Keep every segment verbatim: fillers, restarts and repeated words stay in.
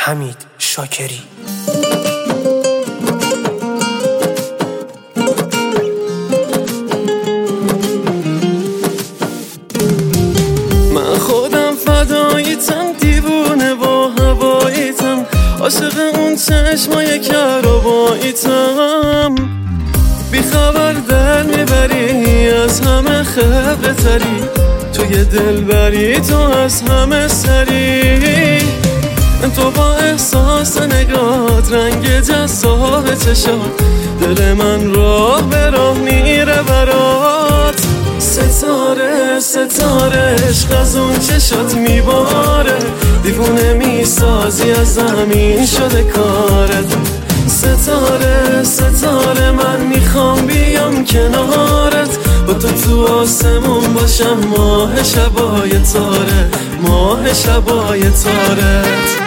حمید شاکری. من خودم فداییتم، دیوونه با هواییتم، عاشق اون چشمای کرباییتم. بی خبر در میبری، از همه خبره تری، توی دل بری، تو از همه سری. تو با احساس نگات، رنگ جذاب چشات، دل من راه به راه میره برات. ستاره ستاره عشق از اون چشات میباره، دیوونه میسازی، از زمین شده کارت. ستاره ستاره من میخوام بیام کنارت، با تو تو آسمون باشم، ماه شبای تاره، ماه شبای تارت.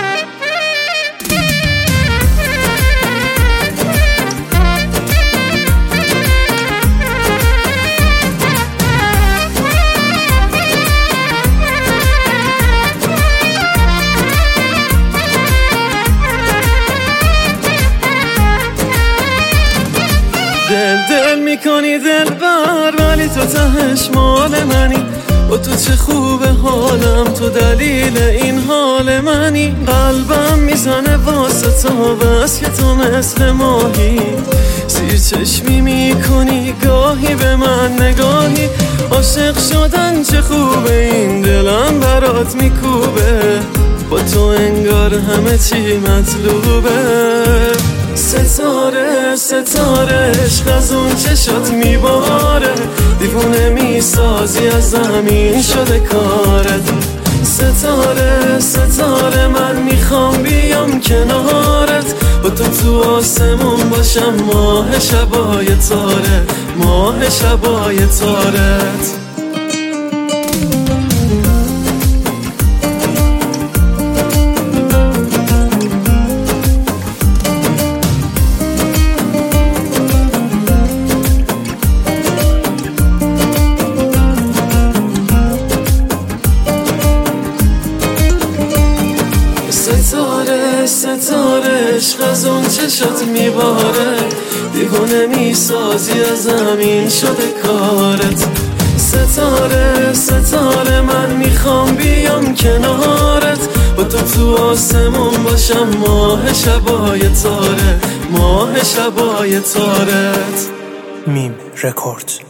دل دل میکنی دل بر، ولی تو تهش مال منی. با تو چه خوبه حالم، تو دلیل این حال منی. قلبم میزنه واسه تو، بس که تو مثل ماهی. زیر چشمی میکنی گاهی به من نگاهی. عاشق شدن چه خوبه، این دلم برات میکوبه. با تو انگار همه چی مطلوبه. ستاره ستاره عشق از اون چشات میباره، دیوونه میسازی، از زمین شده کارت. ستاره ستاره من میخوام بیام کنارت، با تو تو آسمون باشم، ماه شبای تاره، ماه شبای تارت. ستاره ستاره عشق از اون چشات میباره، دیوونه میسازی، از زمین شده کارت. ستاره ستاره من میخوام بیام کنارت، با تو تو آسمون باشم، ماه شبای تاره، ماه شبای تارت. میم رکورد.